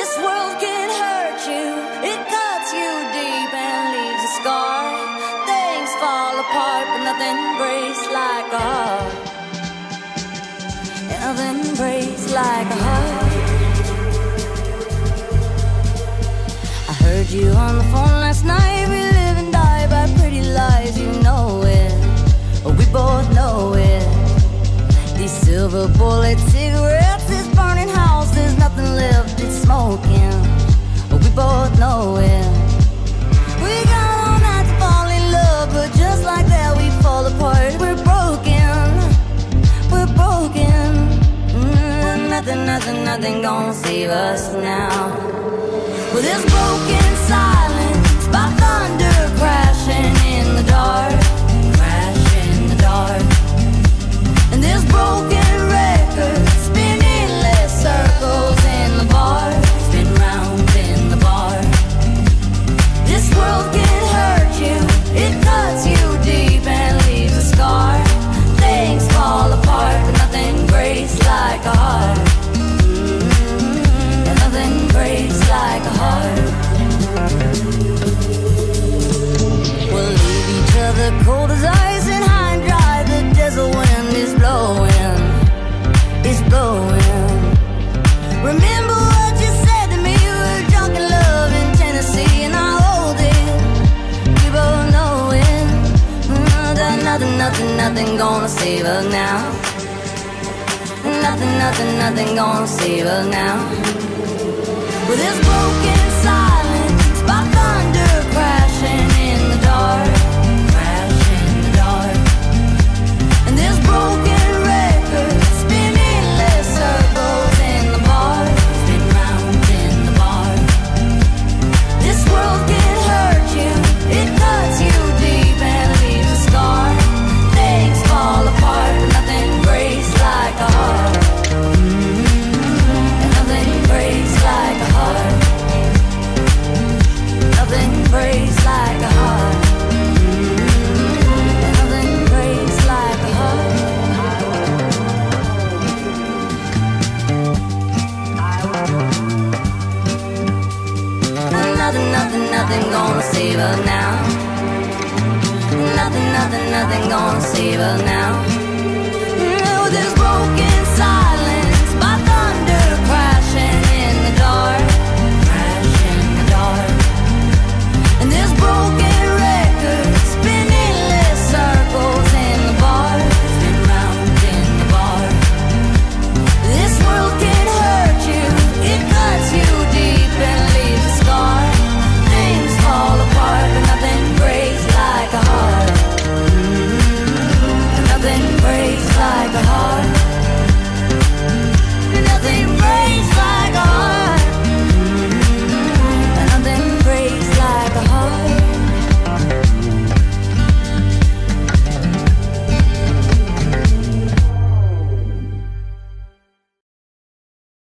This world can hurt you, it cuts you deep and leaves a scar. Things fall apart, but nothing breaks like a heart. Nothing breaks like a heart. I heard you on the phone last night. We live and die by pretty lies, you know it. We both know it. These silver bullet cigarettes, this burning house, there's nothing left, it's smoking. We both know it. We got all night to fall in love, but just like that we fall apart. We're broken, we're broken. Nothing gonna save us now. Well, there's broken silence by thunder crashing in the dark, crash in the dark. And there's broken records spinning less circles in the bar, spin round in the bar. This world can hurt you, it cuts you deep and leaves a scar. Things fall apart, but nothing breaks like a heart. And nothing breaks like a heart. We'll leave each other cold as ice and high and dry. The desert wind is blowing, it's blowing. Remember what you said to me, we were drunk in love in Tennessee, and I hold it, we both know it. That nothing gonna save us now. Nothing gonna save us now. Well, there's broken silence by thunder crashing in the dark, crash in the dark. And there's broken records spinning less circles in the bar, spin round in the bar. This world can hurt you, it cuts you deep and leaves a scar. Things fall apart, but nothing breaks like a heart. And nothing breaks like a heart. Nothing breaks like a heart. And nothing breaks like a heart. Nothing gonna save us now. Nothing gonna save us now. No, there's broken silence by thunder crashing in the dark, crash in the dark. And there's broken records spinning less circles in the bar, spin round in the bar. This world can hurt you, it cuts you deep and leaves a scar. Things fall apart, but nothing breaks like a heart. Nothing breaks like a heart.